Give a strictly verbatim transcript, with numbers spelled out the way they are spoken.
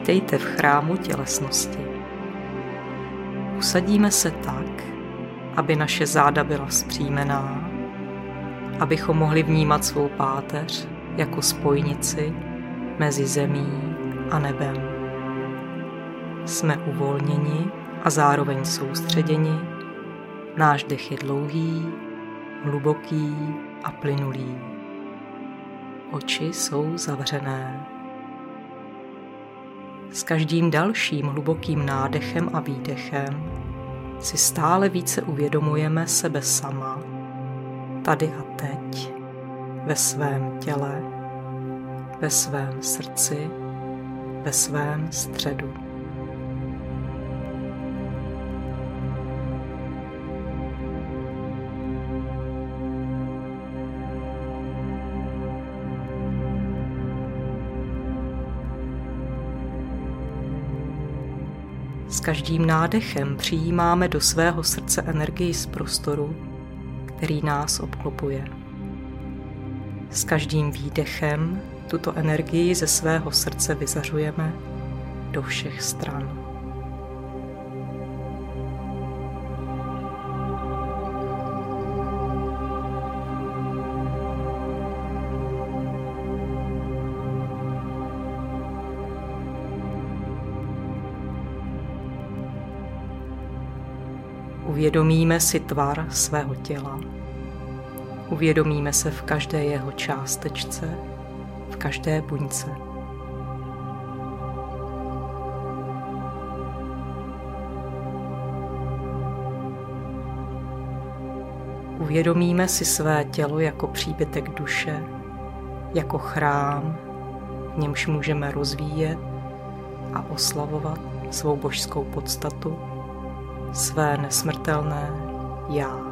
Vítejte v chrámu tělesnosti. Usadíme se tak, aby naše záda byla vzpřímená, abychom mohli vnímat svou páteř jako spojnici mezi zemí a nebem. Jsme uvolněni a zároveň soustředěni. Náš dech je dlouhý, hluboký a plynulý. Oči jsou zavřené. S každým dalším hlubokým nádechem a výdechem si stále více uvědomujeme sebe sama, tady a teď, ve svém těle, ve svém srdci, ve svém středu. S každým nádechem přijímáme do svého srdce energii z prostoru, který nás obklopuje. S každým výdechem tuto energii ze svého srdce vyzařujeme do všech stran. Uvědomíme si tvar svého těla. Uvědomíme se v každé jeho částečce, v každé buňce. Uvědomíme si své tělo jako příbytek duše, jako chrám, v němž můžeme rozvíjet a oslavovat svou božskou podstatu, své nesmrtelné já.